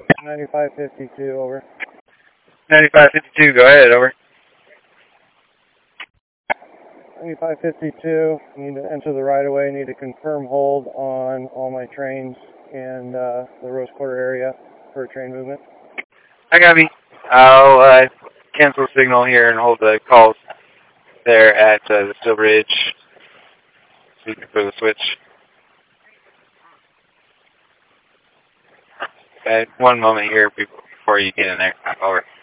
9552, over. 9552, go ahead, over. 9552, need to enter the right-of-way, need to confirm hold on all my trains in the Rose Quarter area for train movement. I got me. I'll cancel signal here and hold the calls there at the Steel Bridge for the switch. Okay, one moment here before you get in there. Over.